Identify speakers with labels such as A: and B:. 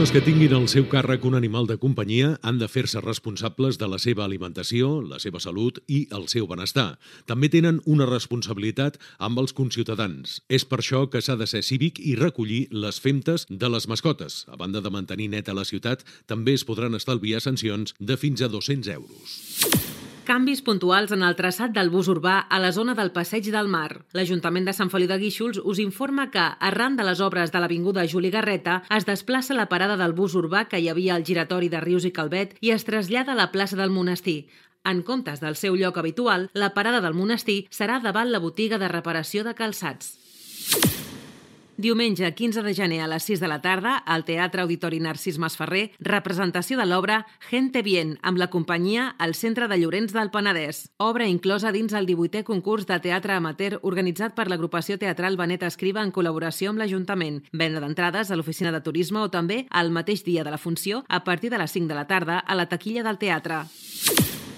A: persones que tinguin al seu càrrec un animal de companyia han de fer-se responsables de la seva alimentació, la seva salut i el seu benestar. També tenen una responsabilitat amb els conciutadans. És per això que s'ha de ser cívic i recollir les femtes de les mascotes. A banda de mantenir neta la ciutat, també es podran estalviar sancions de fins a 200 euros.
B: Canvis puntuals en el traçat del bus urbà a la zona del Passeig del Mar. L'Ajuntament de Sant Feliu de Guíxols us informa que, arran de les obres de l'avinguda Juli Garreta, es desplaça la parada del bus urbà que hi havia al giratori de Rius i Calvet i es trasllada a la plaça del Monestir. En comptes del seu lloc habitual, la parada del Monestir serà davant la botiga de reparació de calçats. Diumenge 15 de gener a les 6 de la tarda, al Teatre Auditori Narcís Masferrer, representació de l'obra Gente Bien, amb la companyia al Centre de Llorenç del Penedès. Obra inclosa dins el 18è concurs de teatre amateur organitzat per l'agrupació teatral Benet Escriba en col·laboració amb l'Ajuntament. Venda d'entrades a l'oficina de turisme o també al mateix dia de la funció a partir de les 5 de la tarda a la taquilla del teatre.